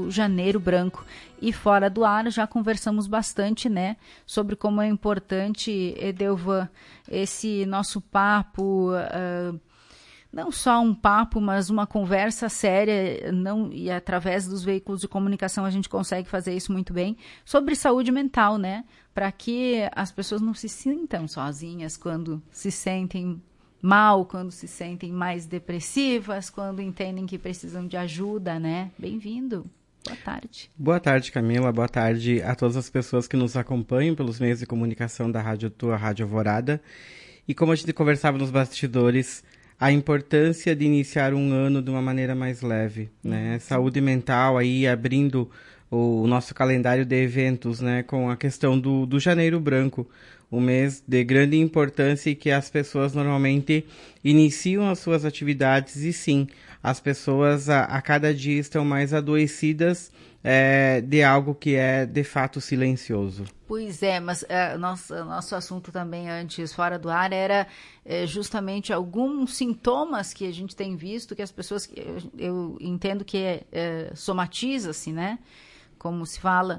do Janeiro Branco. E fora do ar já conversamos bastante, né, sobre como é importante, Edelvan, esse nosso papo, não só um papo, mas uma conversa séria, e através dos veículos de comunicação a gente consegue fazer isso muito bem, sobre saúde mental, né, para que as pessoas não se sintam sozinhas quando se sentem mal, quando se sentem mais depressivas, quando entendem que precisam de ajuda, né? Bem-vindo. Boa tarde. Boa tarde, Camila. Boa tarde a todas as pessoas que nos acompanham pelos meios de comunicação da Rádio Tua, Rádio Alvorada. E como a gente conversava nos bastidores, a importância de iniciar um ano de uma maneira mais leve, né? Saúde mental aí abrindo o nosso calendário de eventos, né? Com a questão do Janeiro Branco, um mês de grande importância e que as pessoas normalmente iniciam as suas atividades e sim, as pessoas a cada dia estão mais adoecidas de algo que é de fato silencioso. Pois é, mas nosso assunto também antes, fora do ar, era justamente alguns sintomas que a gente tem visto, que as pessoas, eu entendo que somatiza-se, né? Como se fala,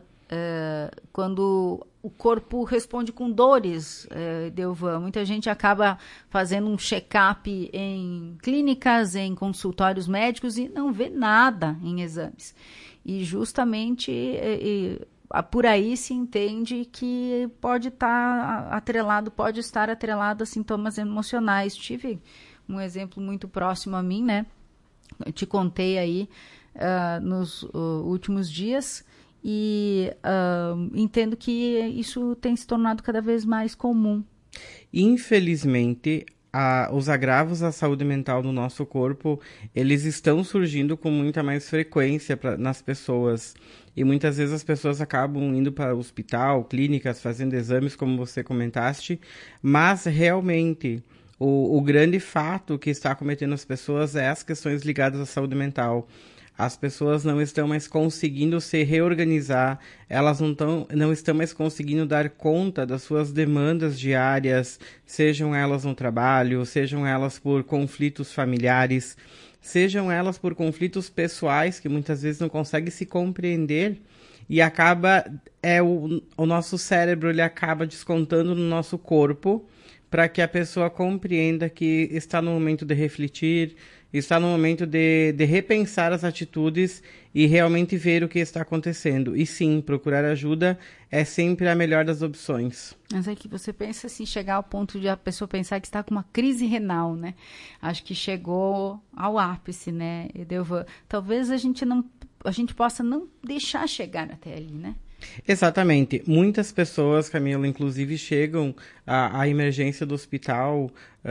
quando o corpo responde com dores, Edelvan. Muita gente acaba fazendo um check-up em clínicas, em consultórios médicos e não vê nada em exames. E justamente por aí se entende que pode estar atrelado a sintomas emocionais. Tive um exemplo muito próximo a mim, né? Eu te contei aí nos últimos dias. E entendo que isso tem se tornado cada vez mais comum. Infelizmente, os agravos à saúde mental do nosso corpo, eles estão surgindo com muita mais frequência nas pessoas. E muitas vezes as pessoas acabam indo para o hospital, clínicas, fazendo exames, como você comentaste. Mas, realmente, o grande fato que está acometendo as pessoas é as questões ligadas à saúde mental. As pessoas não estão mais conseguindo se reorganizar, elas não estão mais conseguindo dar conta das suas demandas diárias, sejam elas no trabalho, sejam elas por conflitos familiares, sejam elas por conflitos pessoais, que muitas vezes não conseguem se compreender e o nosso cérebro ele acaba descontando no nosso corpo para que a pessoa compreenda que está no momento de refletir, está no momento de repensar as atitudes e realmente ver o que está acontecendo. E sim, procurar ajuda é sempre a melhor das opções. Mas é que você pensa assim, chegar ao ponto de a pessoa pensar que está com uma crise renal, né? Acho que chegou ao ápice, né, Edelvan? Talvez a gente possa não deixar chegar até ali, né? Exatamente. Muitas pessoas, Camila, inclusive chegam à emergência do hospital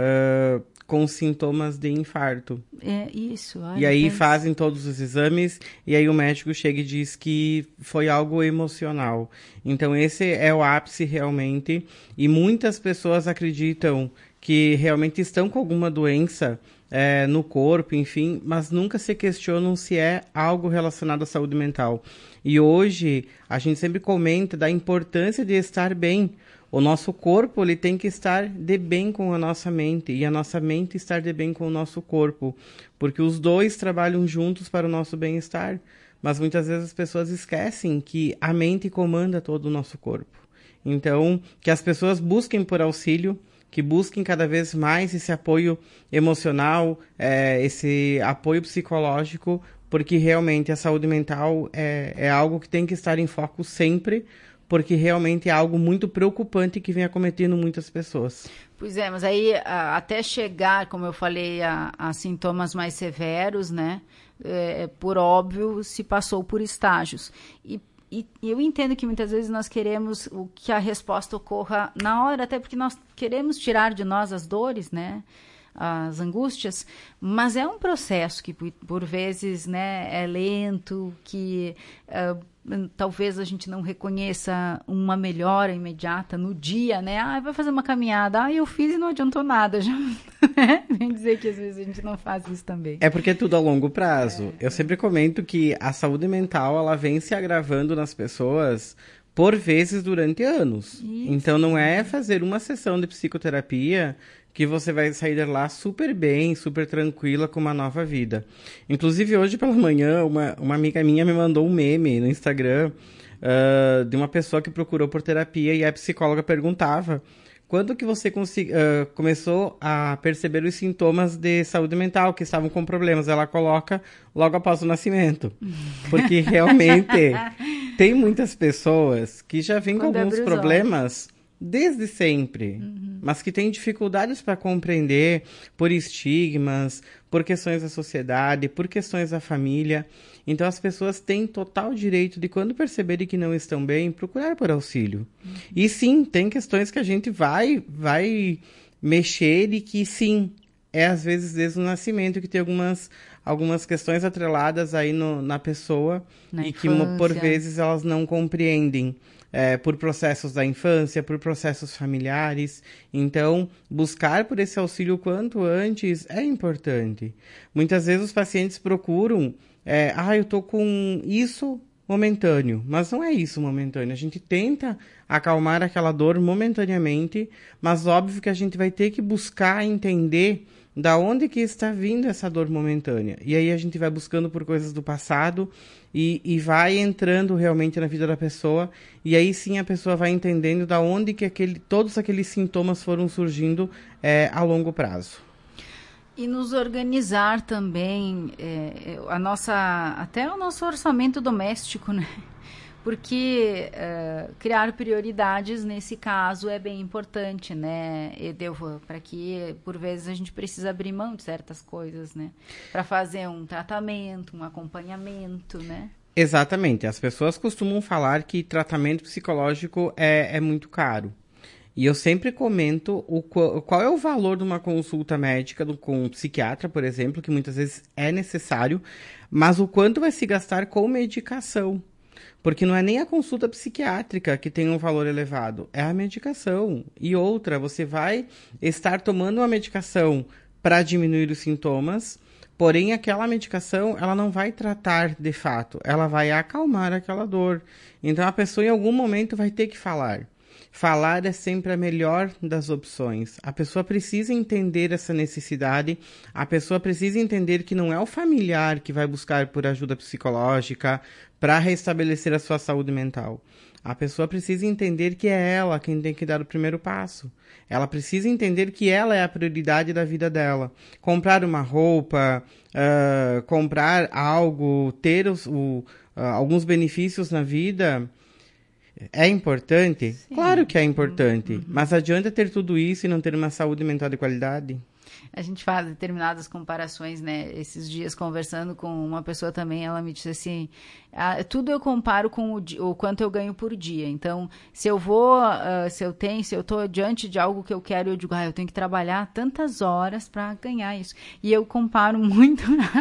com sintomas de infarto. É isso. E aí fazem todos os exames e aí o médico chega e diz que foi algo emocional. Então esse é o ápice realmente. E muitas pessoas acreditam que realmente estão com alguma doença no corpo, enfim, mas nunca se questionam se é algo relacionado à saúde mental. E hoje a gente sempre comenta da importância de estar bem. O nosso corpo ele tem que estar de bem com a nossa mente e a nossa mente estar de bem com o nosso corpo, porque os dois trabalham juntos para o nosso bem-estar. Mas muitas vezes as pessoas esquecem que a mente comanda todo o nosso corpo. Então, que as pessoas busquem por auxílio, que busquem cada vez mais esse apoio emocional, esse apoio psicológico, porque realmente a saúde mental é algo que tem que estar em foco sempre, porque realmente é algo muito preocupante que vem acometendo muitas pessoas. Pois é, mas aí até chegar, como eu falei, a sintomas mais severos, né? Por óbvio, se passou por estágios. E eu entendo que muitas vezes nós queremos que a resposta ocorra na hora, até porque nós queremos tirar de nós as dores, né? As angústias, mas é um processo que por vezes, né, é lento, que talvez a gente não reconheça uma melhora imediata no dia, né? Vai fazer uma caminhada, eu fiz e não adiantou nada, já vem dizer que às vezes a gente não faz isso também. É porque é tudo a longo prazo. Eu sempre comento que a saúde mental ela vem se agravando nas pessoas por vezes durante anos. Isso. Então, não é fazer uma sessão de psicoterapia que você vai sair de lá super bem, super tranquila, com uma nova vida. Inclusive, hoje pela manhã, uma amiga minha me mandou um meme no Instagram de uma pessoa que procurou por terapia e a psicóloga perguntava: quando que você começou a perceber os sintomas de saúde mental que estavam com problemas? Ela coloca logo após o nascimento. Porque realmente tem muitas pessoas que já vêm com alguns problemas desde sempre, mas que têm dificuldades para compreender por estigmas, por questões da sociedade, por questões da família. Então, as pessoas têm total direito de, quando perceberem que não estão bem, procurar por auxílio. E sim, tem questões que a gente vai mexer e que, sim, é às vezes desde o nascimento que tem algumas questões atreladas aí na pessoa e que, por vezes, elas não compreendem. Por processos da infância, por processos familiares. Então, buscar por esse auxílio quanto antes é importante. Muitas vezes os pacientes procuram, eu tô com isso momentâneo, mas não é isso momentâneo. A gente tenta acalmar aquela dor momentaneamente, mas óbvio que a gente vai ter que buscar entender da onde que está vindo essa dor momentânea. E aí a gente vai buscando por coisas do passado e vai entrando realmente na vida da pessoa, e aí sim a pessoa vai entendendo da onde que todos aqueles sintomas foram surgindo a longo prazo. E nos organizar também, até o nosso orçamento doméstico, né? Porque criar prioridades nesse caso é bem importante, né? Para que, por vezes, a gente precisa abrir mão de certas coisas, né? Para fazer um tratamento, um acompanhamento, né? Exatamente. As pessoas costumam falar que tratamento psicológico é muito caro. E eu sempre comento qual é o valor de uma consulta médica com um psiquiatra, por exemplo, que muitas vezes é necessário, mas o quanto vai se gastar com medicação. Porque não é nem a consulta psiquiátrica que tem um valor elevado, é a medicação. E outra, você vai estar tomando uma medicação para diminuir os sintomas, porém aquela medicação ela não vai tratar de fato, ela vai acalmar aquela dor. Então a pessoa em algum momento vai ter que falar. Falar é sempre a melhor das opções. A pessoa precisa entender essa necessidade, a pessoa precisa entender que não é o familiar que vai buscar por ajuda psicológica para restabelecer a sua saúde mental. A pessoa precisa entender que é ela quem tem que dar o primeiro passo. Ela precisa entender que ela é a prioridade da vida dela. Comprar uma roupa, comprar algo, ter alguns benefícios na vida... É importante? Sim. Claro que é importante. Mas adianta ter tudo isso e não ter uma saúde mental de qualidade? A gente faz determinadas comparações, né? Esses dias, conversando com uma pessoa também, ela me disse assim, tudo eu comparo com o quanto eu ganho por dia. Então, se eu estou diante de algo que eu quero, eu digo, eu tenho que trabalhar tantas horas para ganhar isso. E eu comparo muito.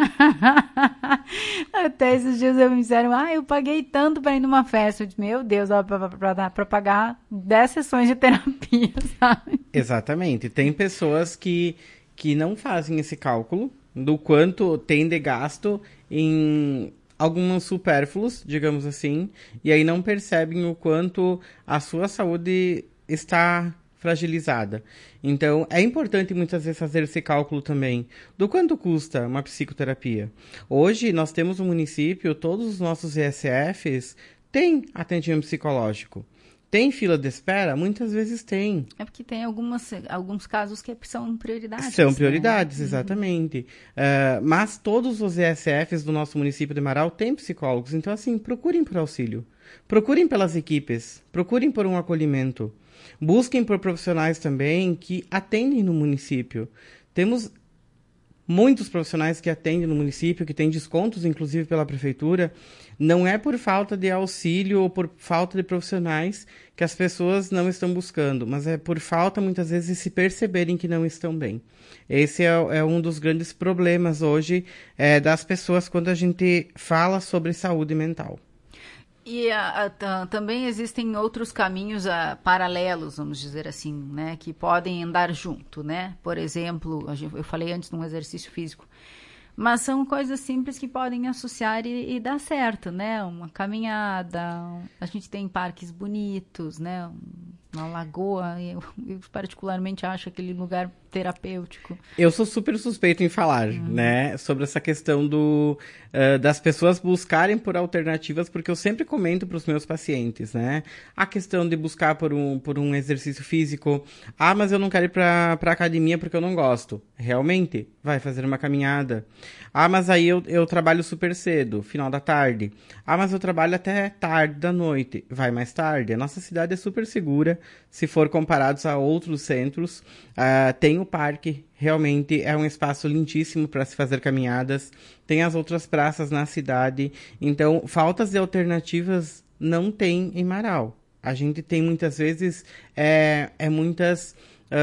Até esses dias me disseram, eu paguei tanto para ir numa festa. Eu disse, meu Deus, para pagar 10 sessões de terapia, sabe? Exatamente. Tem pessoas que não fazem esse cálculo do quanto tem de gasto em alguns supérfluos, digamos assim, e aí não percebem o quanto a sua saúde está fragilizada. Então, é importante muitas vezes fazer esse cálculo também do quanto custa uma psicoterapia. Hoje, nós temos no município, todos os nossos ESFs têm atendimento psicológico. Tem fila de espera? Muitas vezes tem. É porque tem alguns casos que são prioridades. São prioridades, né? Exatamente. Mas todos os ESFs do nosso município de Marau têm psicólogos. Então, assim, procurem por auxílio. Procurem pelas equipes. Procurem por um acolhimento. Busquem por profissionais também que atendem no município. Temos muitos profissionais que atendem no município, que têm descontos, inclusive, pela prefeitura. Não é por falta de auxílio ou por falta de profissionais que as pessoas não estão buscando, mas é por falta, muitas vezes, de se perceberem que não estão bem. Esse é um dos grandes problemas hoje das pessoas quando a gente fala sobre saúde mental. E também existem outros caminhos paralelos, vamos dizer assim, né, que podem andar junto, né? Por exemplo, eu falei antes de um exercício físico. Mas são coisas simples que podem associar e dar certo, né? Uma caminhada, a gente tem parques bonitos, né? Uma lagoa, eu particularmente acho aquele lugar terapêutico. Eu sou super suspeito em falar, né, sobre essa questão das pessoas buscarem por alternativas, porque eu sempre comento para os meus pacientes, né, a questão de buscar por um exercício físico. Ah, mas eu não quero ir para academia porque eu não gosto. Realmente, vai fazer uma caminhada. Ah, mas aí eu trabalho super cedo, final da tarde. Ah, mas eu trabalho até tarde da noite. Vai mais tarde. A nossa cidade é super segura, se for comparados a outros centros. Tem o parque, realmente é um espaço lindíssimo para se fazer caminhadas. Tem as outras praças na cidade. Então, faltas de alternativas não tem em Marau. A gente tem muitas vezes muitas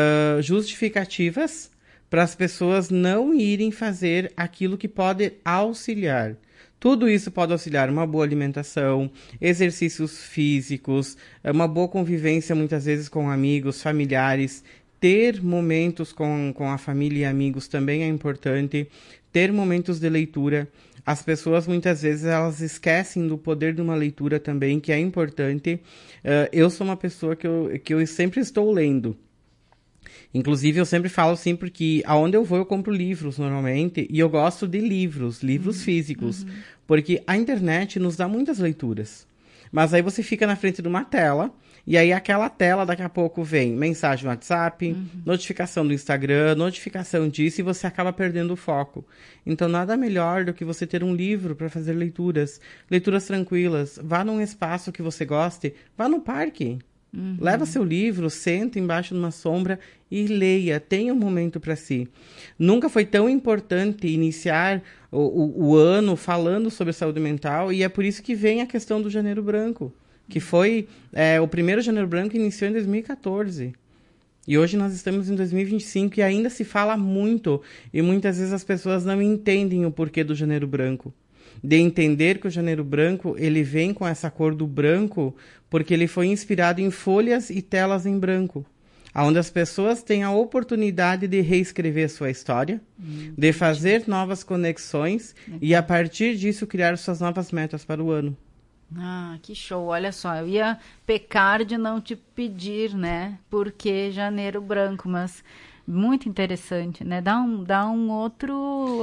justificativas para as pessoas não irem fazer aquilo que pode auxiliar. Tudo isso pode auxiliar uma boa alimentação, exercícios físicos, uma boa convivência muitas vezes com amigos, familiares. Ter momentos com a família e amigos também é importante. Ter momentos de leitura. As pessoas muitas vezes elas esquecem do poder de uma leitura também, que é importante. Eu sou uma pessoa que eu sempre estou lendo. Inclusive, eu sempre falo assim, porque aonde eu vou eu compro livros normalmente, e eu gosto de livros físicos, porque a internet nos dá muitas leituras. Mas aí você fica na frente de uma tela, e aí aquela tela daqui a pouco vem mensagem no WhatsApp, notificação do Instagram, notificação disso, e você acaba perdendo o foco. Então nada melhor do que você ter um livro para fazer leituras tranquilas. Vá num espaço que você goste, vá no parque. Leva seu livro, senta embaixo de uma sombra e leia, tenha um momento para si. Nunca foi tão importante iniciar o ano falando sobre saúde mental, e é por isso que vem a questão do Janeiro Branco, que foi o primeiro Janeiro Branco iniciou em 2014. E hoje nós estamos em 2025 e ainda se fala muito, e muitas vezes as pessoas não entendem o porquê do Janeiro Branco. De entender que o Janeiro Branco, ele vem com essa cor do branco, porque ele foi inspirado em folhas e telas em branco, onde as pessoas têm a oportunidade de reescrever sua história, de fazer novas conexões e, a partir disso, criar suas novas metas para o ano. Ah, que show! Olha só, eu ia pecar de não te pedir, né? Porque Janeiro Branco, mas muito interessante, né? Dá um outro...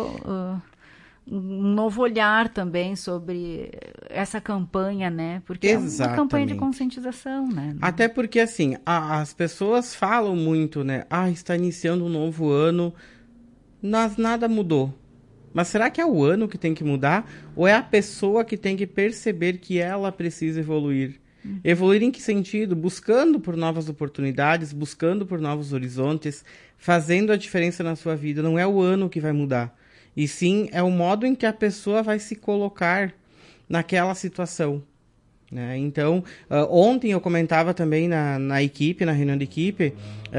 um novo olhar também sobre essa campanha, né? Porque Exatamente. É uma campanha de conscientização, né? Até porque, assim, as pessoas falam muito, né? Está iniciando um novo ano, mas nada mudou. Mas será que é o ano que tem que mudar? Ou é a pessoa que tem que perceber que ela precisa evoluir? Evoluir em que sentido? Buscando por novas oportunidades, buscando por novos horizontes, fazendo a diferença na sua vida. Não é o ano que vai mudar. E sim, é o modo em que a pessoa vai se colocar naquela situação. Né? Então, ontem eu comentava também na equipe, na reunião de equipe,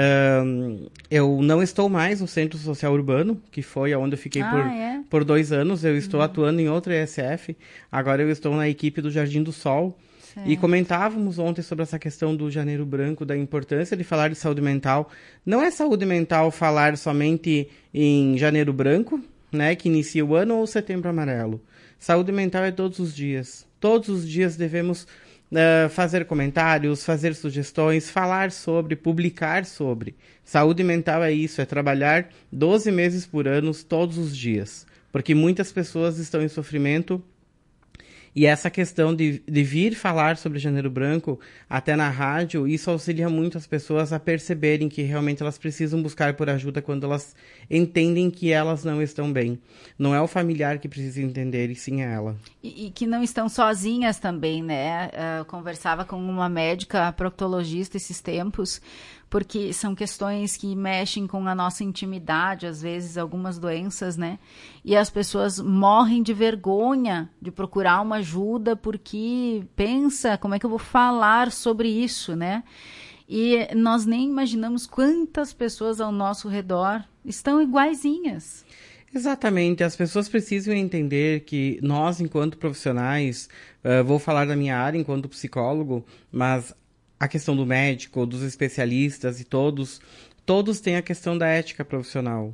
eu não estou mais no Centro Social Urbano, que foi onde eu fiquei por 2 anos. Eu estou atuando em outra ESF. Agora eu estou na equipe do Jardim do Sol. Certo. E comentávamos ontem sobre essa questão do Janeiro Branco, da importância de falar de saúde mental. Não é saúde mental falar somente em Janeiro Branco, né, que inicia o ano, ou Setembro Amarelo. Saúde mental é todos os dias. Todos os dias devemos fazer comentários, fazer sugestões, falar sobre, publicar sobre. Saúde mental é isso, é trabalhar 12 meses por ano, todos os dias. Porque muitas pessoas estão em sofrimento. E essa questão de vir falar sobre Janeiro Branco, até na rádio, isso auxilia muito as pessoas a perceberem que realmente elas precisam buscar por ajuda quando elas entendem que elas não estão bem. Não é o familiar que precisa entender, e sim é ela. E que não estão sozinhas também, né? Eu conversava com uma médica proctologista esses tempos, porque são questões que mexem com a nossa intimidade, às vezes algumas doenças, né? E as pessoas morrem de vergonha de procurar uma ajuda porque pensa, como é que eu vou falar sobre isso, né? E nós nem imaginamos quantas pessoas ao nosso redor estão iguaizinhas. Exatamente, as pessoas precisam entender que nós, enquanto profissionais, vou falar da minha área enquanto psicólogo, mas a questão do médico, dos especialistas e todos têm a questão da ética profissional.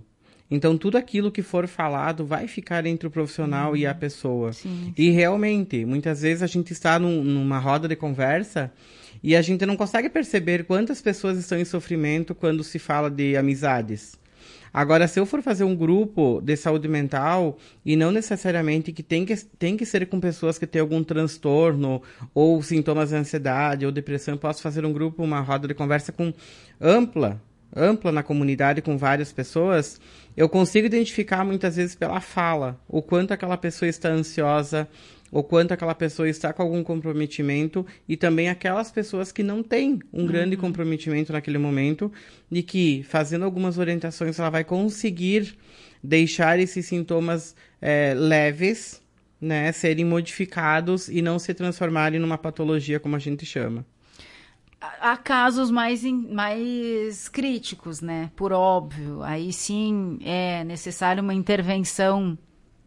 Então, tudo aquilo que for falado vai ficar entre o profissional e a pessoa. Sim. E realmente, muitas vezes a gente está numa roda de conversa e a gente não consegue perceber quantas pessoas estão em sofrimento quando se fala de amizades. Agora, se eu for fazer um grupo de saúde mental, e não necessariamente que tem que ser com pessoas que têm algum transtorno, ou sintomas de ansiedade, ou depressão, eu posso fazer um grupo, uma roda de conversa ampla na comunidade, com várias pessoas, eu consigo identificar muitas vezes pela fala, o quanto aquela pessoa está ansiosa, o quanto aquela pessoa está com algum comprometimento, e também aquelas pessoas que não têm um grande comprometimento naquele momento, e que, fazendo algumas orientações, ela vai conseguir deixar esses sintomas leves, né, serem modificados e não se transformarem numa patologia, como a gente chama. Há casos mais críticos, né? Por óbvio. Aí sim é necessário uma intervenção.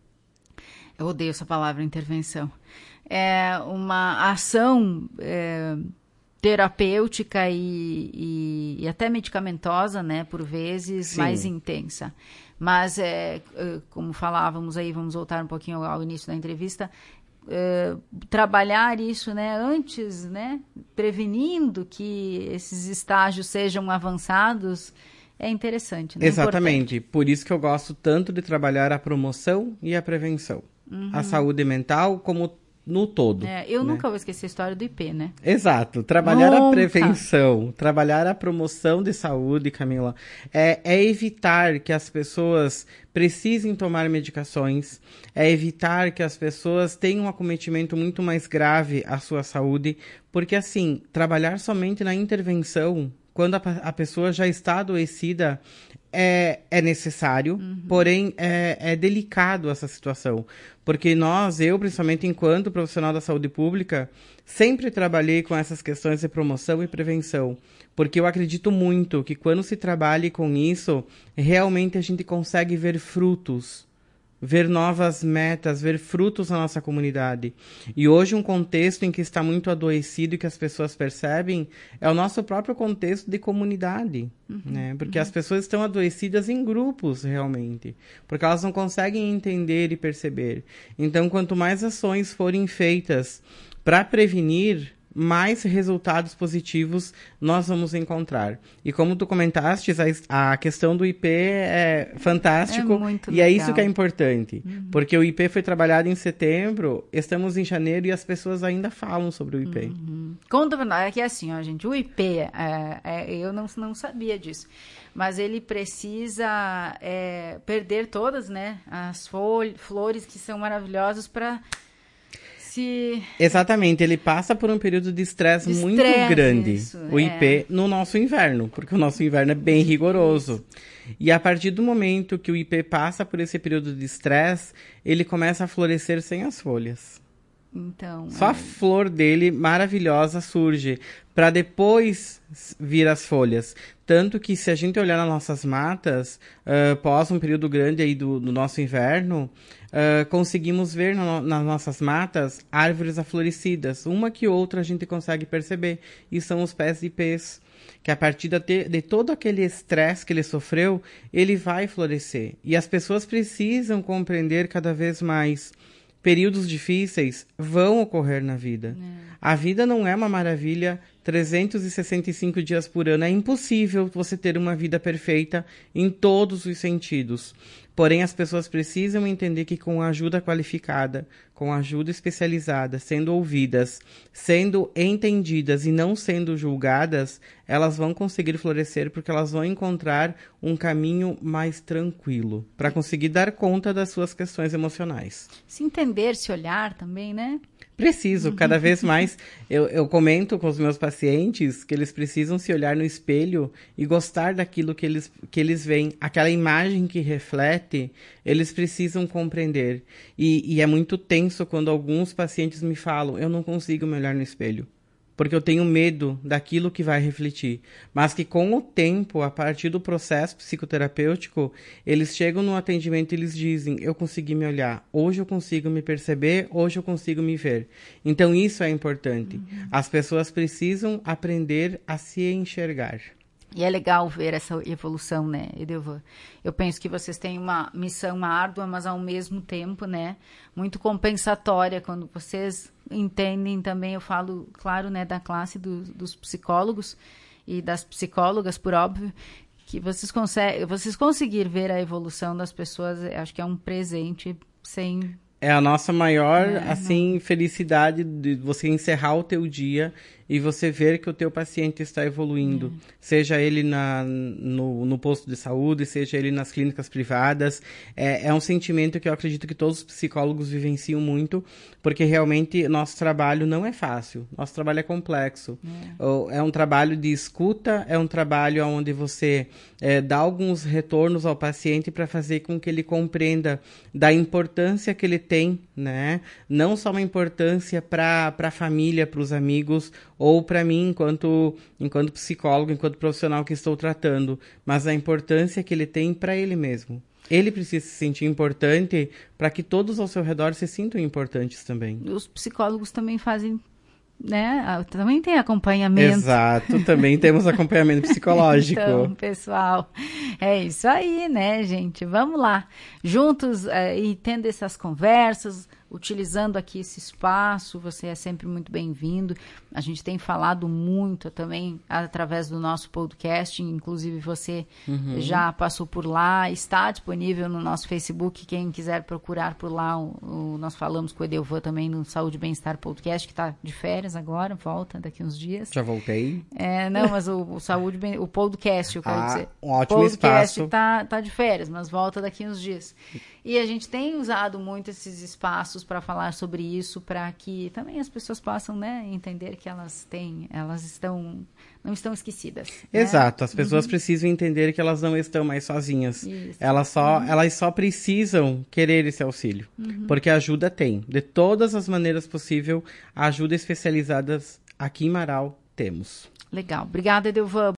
Eu odeio essa palavra, intervenção. É uma ação terapêutica e até medicamentosa, né? Por vezes, Sim. mais intensa. Mas, como falávamos aí, vamos voltar um pouquinho ao início da entrevista, trabalhar isso, né, antes, né, prevenindo que esses estágios sejam avançados, é interessante, né? Exatamente. Importante. Por isso que eu gosto tanto de trabalhar a promoção e a prevenção. A saúde mental como no todo. Eu né? nunca vou esquecer a história do IP, né? Exato. Trabalhar a Nunca. prevenção, trabalhar a promoção de saúde, Camila, é evitar que as pessoas precisem tomar medicações, é evitar que as pessoas tenham um acometimento muito mais grave à sua saúde, porque, assim, trabalhar somente na intervenção, quando a pessoa já está adoecida, é necessário, porém é delicado essa situação. Porque eu, principalmente enquanto profissional da saúde pública, sempre trabalhei com essas questões de promoção e prevenção. Porque eu acredito muito que quando se trabalha com isso, realmente a gente consegue ver frutos, ver novas metas, ver frutos na nossa comunidade. E hoje um contexto em que está muito adoecido e que as pessoas percebem é o nosso próprio contexto de comunidade, né? Porque as pessoas estão adoecidas em grupos, realmente, porque elas não conseguem entender e perceber. Então, quanto mais ações forem feitas para prevenir, mais resultados positivos nós vamos encontrar. E como tu comentaste, a questão do IP é fantástico. É muito e é legal. isso que é importante. Porque o IP foi trabalhado em setembro, estamos em janeiro e as pessoas ainda falam sobre o IP. Conta pra nós, é que assim, ó, gente, o IP, eu não sabia disso, mas ele precisa perder todas, né, as flores que são maravilhosas para se... Exatamente, ele passa por um período de estresse muito grande, isso, o IP, no nosso inverno, porque o nosso inverno é bem rigoroso. E a partir do momento que o IP passa por esse período de estresse, ele começa a florescer sem as folhas. Então, Só a flor dele, maravilhosa, surge, para depois vir as folhas. Tanto que se a gente olhar nas nossas matas, após um período grande aí do nosso inverno, conseguimos ver nas nossas matas árvores aflorecidas. Uma que outra a gente consegue perceber. E são os pés de ipês, que a partir de todo aquele estresse que ele sofreu, ele vai florescer. E as pessoas precisam compreender cada vez mais. Períodos difíceis vão ocorrer na vida. A vida não é uma maravilha 365 dias por ano. É impossível você ter uma vida perfeita em todos os sentidos. Porém, as pessoas precisam entender que com ajuda qualificada, com ajuda especializada, sendo ouvidas, sendo entendidas e não sendo julgadas, elas vão conseguir florescer porque elas vão encontrar um caminho mais tranquilo para conseguir dar conta das suas questões emocionais. se entender, se olhar também, né? Preciso, cada vez mais. Eu comento com os meus pacientes que eles precisam se olhar no espelho e gostar daquilo que eles veem. Aquela imagem que reflete, eles precisam compreender. E é muito tenso quando alguns pacientes me falam, eu não consigo me olhar no espelho, porque eu tenho medo daquilo que vai refletir. Mas que com o tempo, a partir do processo psicoterapêutico, eles chegam no atendimento e eles dizem, eu consegui me olhar, hoje eu consigo me perceber, hoje eu consigo me ver. Então isso é importante. As pessoas precisam aprender a se enxergar. E é legal ver essa evolução, né, Edelvan? Eu penso que vocês têm uma missão árdua, mas ao mesmo tempo, né, muito compensatória, quando vocês entendem também, eu falo, claro, né, da classe dos psicólogos e das psicólogas, por óbvio, que vocês conseguir ver a evolução das pessoas, acho que é um presente sem... É a nossa maior, assim, felicidade de você encerrar o teu dia e você ver que o teu paciente está evoluindo. Seja ele no posto de saúde, seja ele nas clínicas privadas. É um sentimento que eu acredito que todos os psicólogos vivenciam muito, porque realmente nosso trabalho não é fácil. Nosso trabalho é complexo. É um trabalho de escuta, é um trabalho onde você dá alguns retornos ao paciente para fazer com que ele compreenda da importância que ele tem, né? Não só uma importância para a família, para os amigos, ou para mim, enquanto psicólogo, enquanto profissional que estou tratando, mas a importância que ele tem para ele mesmo. Ele precisa se sentir importante para que todos ao seu redor se sintam importantes também. Os psicólogos também fazem, né? Também tem acompanhamento. Exato, também temos acompanhamento psicológico. Então, pessoal, é isso aí, né, gente? Vamos lá, juntos e tendo essas conversas, utilizando aqui esse espaço, você é sempre muito bem-vindo. A gente tem falado muito também através do nosso podcast, inclusive você já passou por lá, está disponível no nosso Facebook, quem quiser procurar por lá, nós falamos com o Edelvan também no Saúde e Bem-Estar Podcast, que está de férias agora, volta daqui uns dias. Já voltei. Não, mas o podcast, eu quero dizer. Um ótimo podcast espaço. tá de férias, mas volta daqui uns dias. E a gente tem usado muito esses espaços para falar sobre isso, para que também as pessoas possam, né, entender que não estão esquecidas. Exato, né? as pessoas precisam entender que elas não estão mais sozinhas. Isso. Elas só precisam querer esse auxílio, porque ajuda tem. De todas as maneiras possíveis, ajuda especializadas aqui em Marau temos. Legal. Obrigada, Edelvan.